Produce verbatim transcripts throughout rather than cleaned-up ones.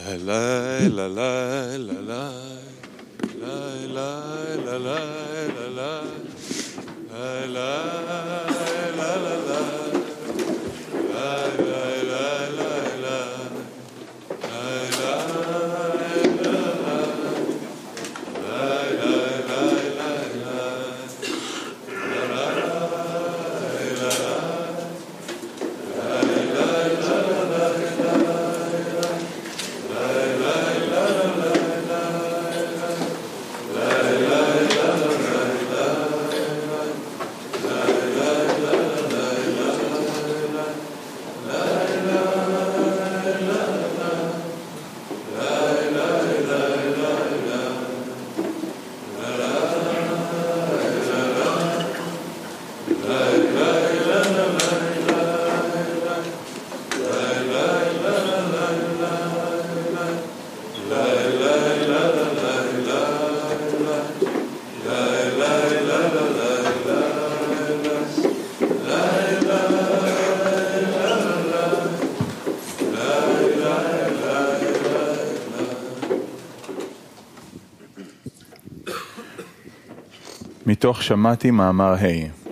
מתוך שמעתי מאמר ה'.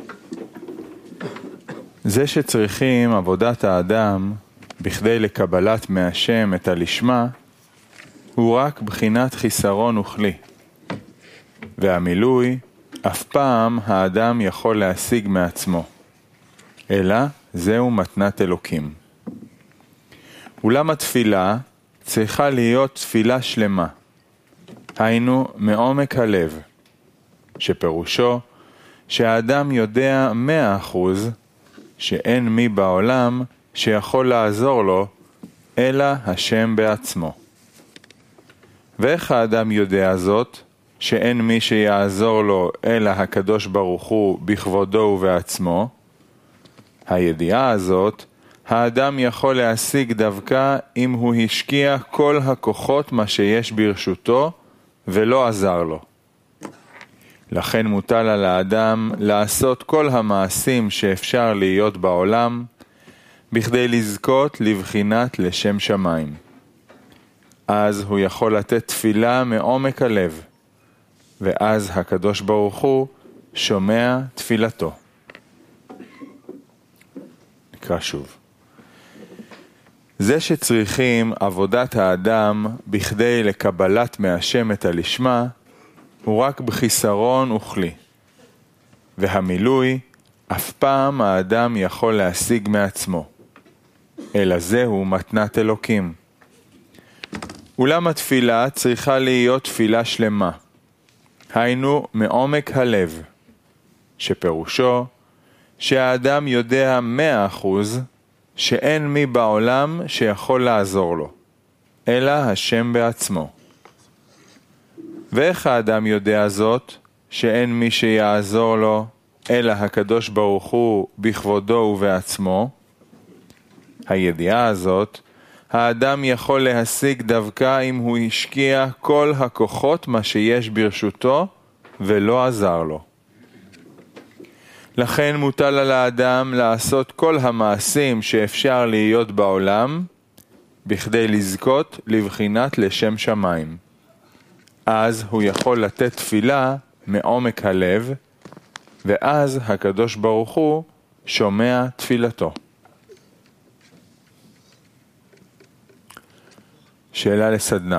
זה שצריכים עבודת האדם בכדי לקבלת מהשם את הלשמה, הוא רק בחינת חיסרון וכלי. והמילוי אף פעם האדם יכול להשיג מעצמו, אלא זהו מתנת אלוקים. אולם התפילה צריכה להיות תפילה שלמה, היינו מעומק הלב, שפירושו שהאדם יודע מאה אחוז שאין מי בעולם שיכול לעזור לו, אלא השם בעצמו. ואיך האדם יודע זאת, שאין מי שיעזור לו, אלא הקדוש ברוך הוא בכבודו ובעצמו? הידיעה הזאת, האדם יכול להשיג דווקא אם הוא השקיע כל הכוחות מה שיש ברשותו, ולא עזר לו. לכן מוטל על האדם לעשות כל המעשים שאפשר להיות בעולם, בכדי לזכות לבחינת לשם שמיים. אז הוא יכול לתת תפילה מעומק הלב, ואז הקדוש ברוך הוא שומע תפילתו. נקרא שוב. זה שצריכים עבודת האדם בכדי לקבלת מהשם את הלשמה, הוא רק בחיסרון וכלי. והמילוי אף פעם האדם יכול להשיג מעצמו, אלא זהו מתנת אלוקים. אולם התפילה צריכה להיות תפילה שלמה, היינו מעומק הלב, שפירושו שהאדם יודע מאה אחוז שאין מי בעולם שיכול לעזור לו, אלא השם בעצמו. ואיך האדם יודע זאת, שאין מי שיעזור לו, אלא הקדוש ברוך הוא בכבודו ובעצמו? הידיעה הזאת, האדם יכול להשיג דווקא אם הוא השקיע כל הכוחות מה שיש ברשותו, ולא עזר לו. לכן מוטל על האדם לעשות כל המעשים שאפשר להיות בעולם, בכדי לזכות לבחינת לשם שמיים. אז הוא יכול לתת תפילה מעומק הלב, ואז הקדוש ברוך הוא שומע תפילתו. שאלה לסדנה.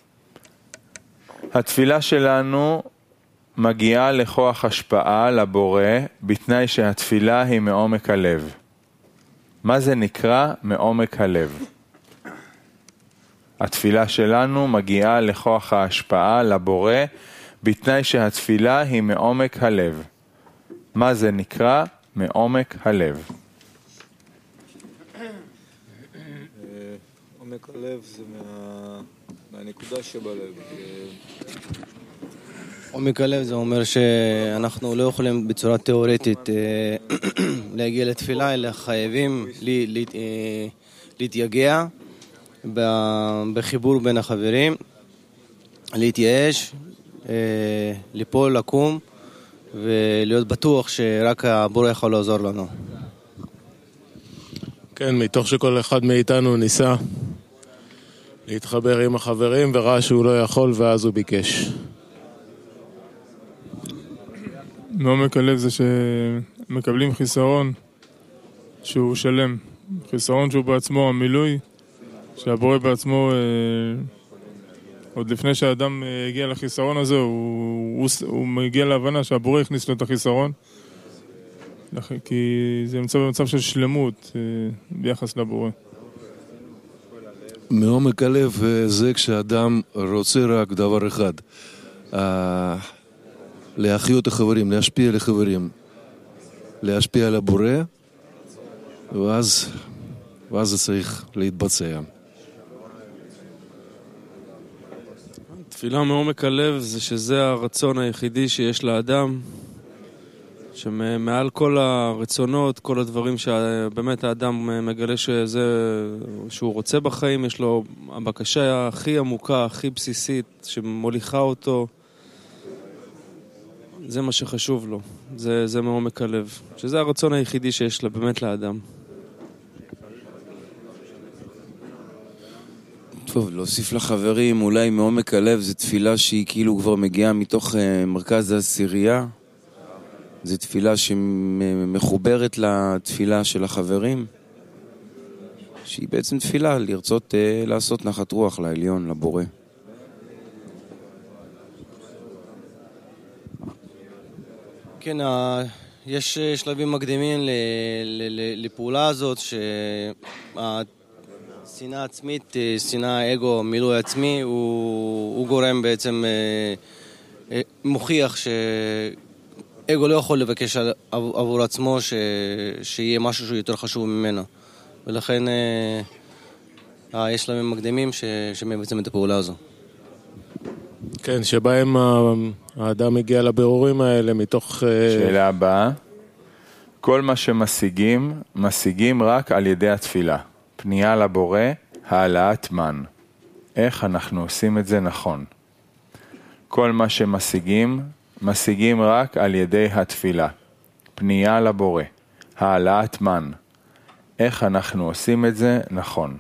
התפילה שלנו מגיעה לכוח השפעה לבורא בתנאי שהתפילה היא מעומק הלב. מה זה נקרא מעומק הלב? התפילה שלנו מגיעה לכוח ההשפעה לבורא בתנאי שהתפילה היא מעומק הלב. מה זה נקרא מעומק הלב? עומק הלב זה מה... מהנקודה שבלב. עומק הלב זה אומר שאנחנו לא יכולים בצורה תיאורטית להגיע לתפילה, אלא חייבים להתייגע בחיבור בין החברים, להתייאש, ליפול, לקום ולהיות בטוח שרק הבורא יכול לעזור לנו. כן, מתוך שכל אחד מאיתנו ניסה להתחבר עם החברים, וראה שהוא לא יכול, ואז הוא ביקש. מעומק הלב זה שמקבלים חיסרון שהוא שלם. חיסרון שהוא בעצמו המילוי, שהבורא בעצמו, אה, עוד לפני שהאדם הגיע לחיסרון הזה, הוא, הוא, הוא מגיע להבנה שהבורא הכניס לו את החיסרון, כי זה נמצא במצב של שלמות אה, ביחס לבורא. מעומק הלב זה כשאדם רוצה רק דבר אחד, להחיות החברים, להשפיע על החברים, להשפיע על הבורא, ואז, ואז זה צריך להתבצע. תפילה מעומק הלב זה שזה הרצון היחידי שיש לאדם, שמעל כל הרצונות, כל הדברים שבאמת האדם מגלה שזה, שהוא רוצה בחיים, יש לו הבקשה הכי עמוקה, הכי בסיסית, שמוליכה אותו. זה מה שחשוב לו, זה, זה מעומק הלב, שזה הרצון היחידי שיש לה, באמת לאדם. טוב, להוסיף לחברים, אולי מעומק הלב זה תפילה שהיא כאילו כבר מגיעה מתוך מרכז העשירייה. זו תפילה שמחוברת לתפילה של החברים, שהיא בעצם תפילה לרצות אה, לעשות נחת רוח לעליון, לבורא. כן, יש שלבים מקדימים לפעולה הזאת, שהשנאה עצמית, שנאה אגו, מילוי עצמי, הוא, הוא גורם בעצם, מוכיח שאגו לא יכול לבקש עבור עצמו ש, שיהיה משהו שהוא יותר חשוב ממנו. ולכן יש שלבים מקדימים שמבצעים את הפעולה הזו. כן, שבהם האדם הגיע לבירורים האלה מתוך... שאלה הבאה. כל מה שמשיגים, משיגים רק על ידי התפילה. פנייה לבורא, העלאת מן. איך אנחנו עושים את זה נכון? כל מה שמשיגים, משיגים רק על ידי התפילה. פנייה לבורא, העלאת מן. איך אנחנו עושים את זה נכון?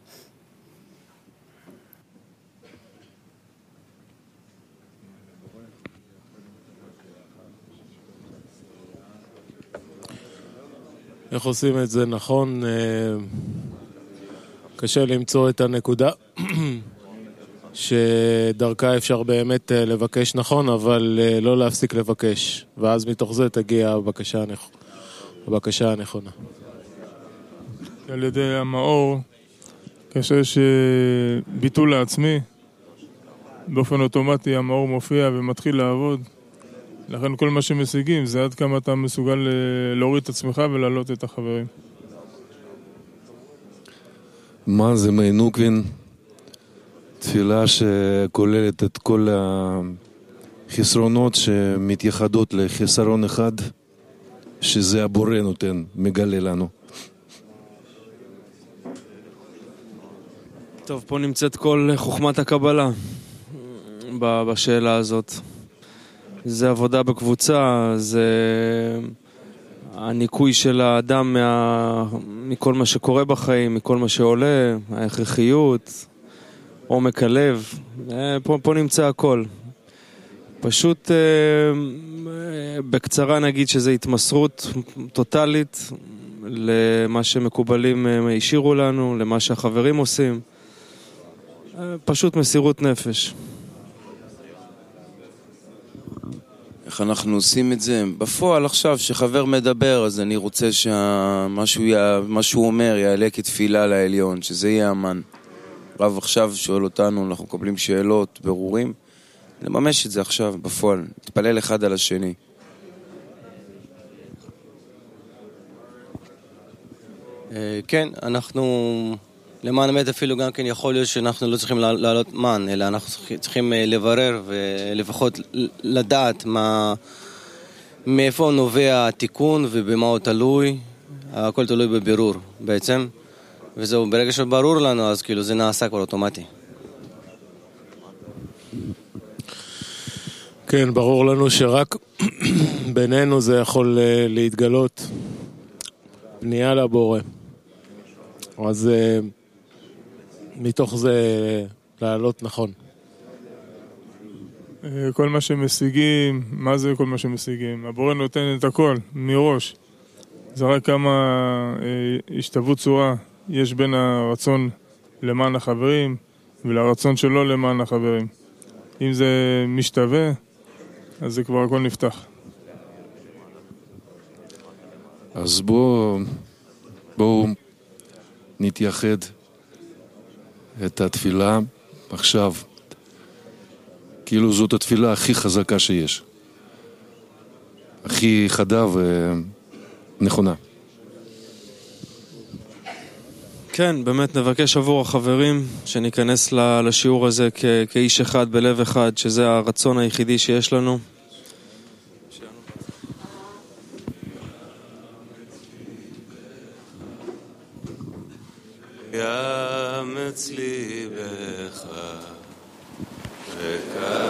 איך עושים את זה נכון? קשה למצוא את הנקודה שדרכה אפשר באמת לבקש נכון, אבל לא להפסיק לבקש, ואז מתוך זה תגיע הבקשה, הבקשה הנכונה. על ידי המאור, כשיש ביטול לעצמי, באופן אוטומטי המאור מופיע ומתחיל לעבוד. לכן כל מה שמשיגים זה עד כמה אתה מסוגל להוריד את עצמך ולהעלות את החברים. מה זה מי נוקווין? תפילה שכוללת את כל החסרונות שמתייחדות לחסרון אחד, שזה הבורא נותן, מגלה לנו. טוב, פה נמצאת כל חוכמת הקבלה בשאלה הזאת. זה עבודה בקבוצה, זה הניקוי של האדם מה... מכל מה שקורה בחיים, מכל מה שעולה, ההכרחיות, עומק הלב, פה, פה נמצא הכל. פשוט בקצרה נגיד שזה התמסרות טוטלית למה שמקובלים השאירו לנו, למה שהחברים עושים. פשוט מסירות נפש. איך אנחנו עושים את זה? בפועל עכשיו שחבר מדבר, אז אני רוצה שמה שהוא אומר יעלה כתפילה לעליון, שזה יהיה אמן. רב עכשיו שואל אותנו, אנחנו מקבלים שאלות, ברורים, נממש את זה עכשיו בפועל, נתפלל אחד על השני. כן, אנחנו למען האמת אפילו גם כן יכול להיות שאנחנו לא צריכים לעלות מן, אלא אנחנו צריכים לברר ולפחות לדעת מה, מאיפה נובע התיקון ובמה הוא תלוי. הכל תלוי בבירור בעצם, וזהו, ברגע שברור לנו אז כאילו זה נעשה כבר אוטומטי. כן, ברור לנו שרק בינינו זה יכול להתגלות פנייה לבורא. אז מתוך זה לעלות נכון. כל מה שמשיגים, מה זה כל מה שמשיגים? הבורא נותן את הכל, מראש. זה רק כמה אה, השתוות צורה יש בין הרצון למען החברים ולרצון שלו למען החברים. אם זה משתווה, אז זה כבר הכל נפתח. אז בואו בוא נתייחד את התפילה עכשיו. כאילו זאת התפילה הכי חזקה שיש. הכי חדה ונכונה. כן, באמת נבקש עבור החברים שניכנס לשיעור הזה כ- כאיש אחד בלב אחד, שזה הרצון היחידי שיש לנו. יאמץ ליבך וקרא